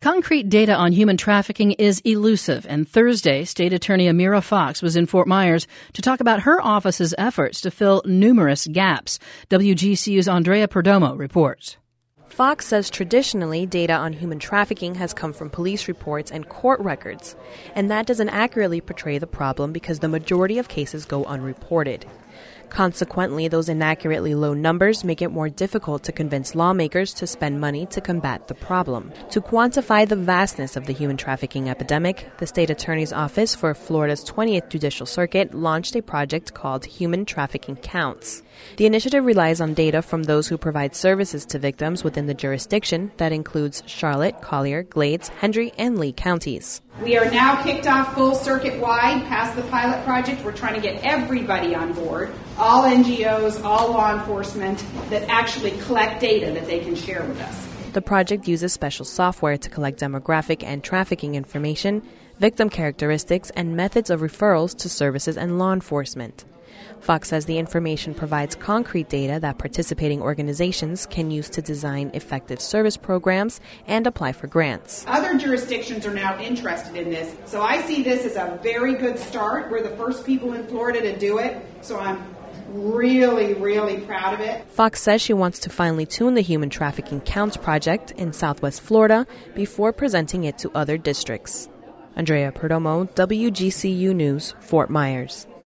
Concrete data on human trafficking is elusive, and Thursday, State Attorney Amira Fox was in Fort Myers to talk about her office's efforts to fill numerous gaps. WGCU's Andrea Perdomo reports. Fox says traditionally, data on human trafficking has come from police reports and court records, and that doesn't accurately portray the problem because the majority of cases go unreported. Consequently, those inaccurately low numbers make it more difficult to convince lawmakers to spend money to combat the problem. To quantify the vastness of the human trafficking epidemic, the State Attorney's Office for Florida's 20th Judicial Circuit launched a project called Human Trafficking Counts. The initiative relies on data from those who provide services to victims within the jurisdiction that includes Charlotte, Collier, Glades, Hendry, and Lee counties. We are now kicked off full circuit-wide past the pilot project. We're trying to get everybody on board, all NGOs, all law enforcement, that actually collect data that they can share with us. The project uses special software to collect demographic and trafficking information, victim characteristics, and methods of referrals to services and law enforcement. Fox says the information provides concrete data that participating organizations can use to design effective service programs and apply for grants. Other jurisdictions are now interested in this, so I see this as a very good start. We're the first people in Florida to do it, so I'm really, really proud of it. Fox says she wants to finely tune the Human Trafficking Counts project in Southwest Florida before presenting it to other districts. Andrea Perdomo, WGCU News, Fort Myers.